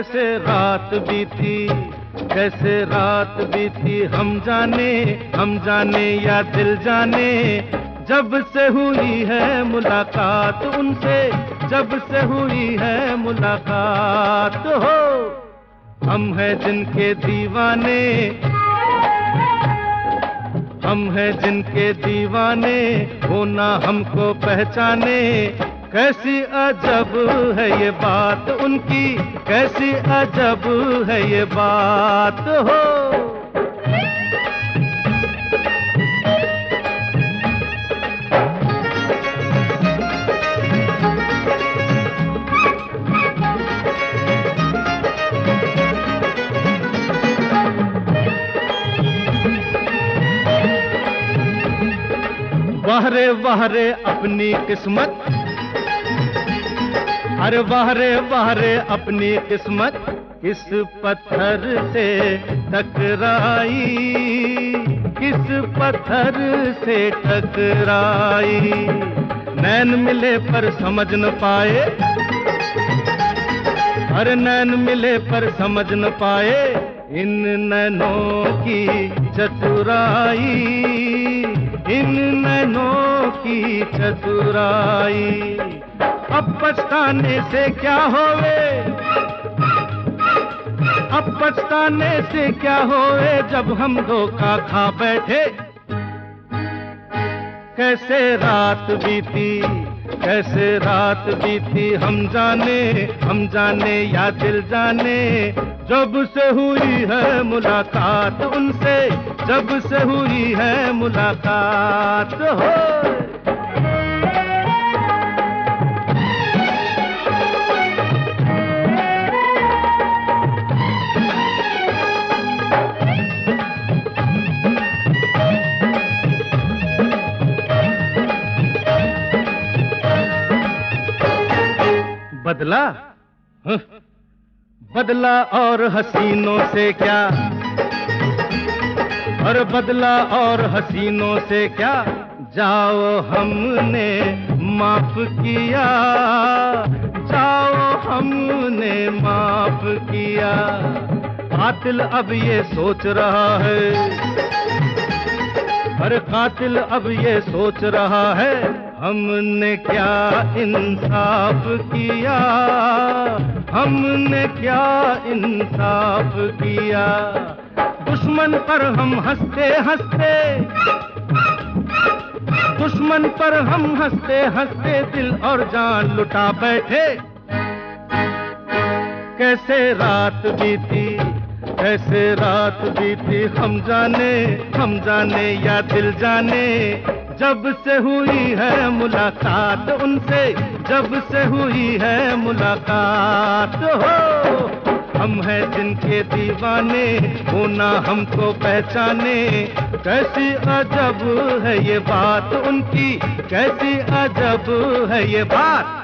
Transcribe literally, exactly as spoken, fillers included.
कैसे रात बीती, कैसे रात बीती हम जाने, हम जाने या दिल जाने। जब से हुई है मुलाकात उनसे, जब से हुई है मुलाकात हो। हम हैं जिनके दीवाने, हम हैं जिनके दीवाने, वो ना हमको पहचाने। कैसी अजब है ये बात उनकी, कैसी अजब है ये बात हो। वाह रे वाह रे अपनी किस्मत, अरे वाह रे वाह रे अपनी किस्मत, किस पत्थर से टकराई, किस पत्थर से टकराई। नैन मिले पर समझ न पाए, अरे नैन मिले पर समझ न पाए, इन नैनों की चतुराई, इन नैनों की चतुराई। अब पछताने से क्या होवे, अब पछताने से क्या होवे, जब हम धोखा खा बैठे। कैसे रात बीती, कैसे रात बीती हम जाने, हम जाने या दिल जाने। जब से हुई है मुलाकात उनसे, जब से हुई है मुलाकात हो। बदला हाँ? बदला और हसीनों से क्या, और बदला और हसीनों से क्या। जाओ हमने माफ किया, जाओ हमने माफ किया। कातिल अब ये सोच रहा है, हर कातिल अब ये सोच रहा है, हमने क्या इंसाफ किया, हमने क्या इंसाफ किया। दुश्मन पर हम हंसते हंसते, दुश्मन पर हम हंसते हंसते दिल और जान लुटा बैठे। कैसे रात बीती, कैसे रात बीती हम जाने, हम जाने या दिल जाने। जब से हुई है मुलाकात उनसे, जब से हुई है मुलाकात हो। हम हैं जिनके दीवाने, वो ना हमको पहचाने। कैसी अजब है ये बात उनकी, कैसी अजब है ये बात।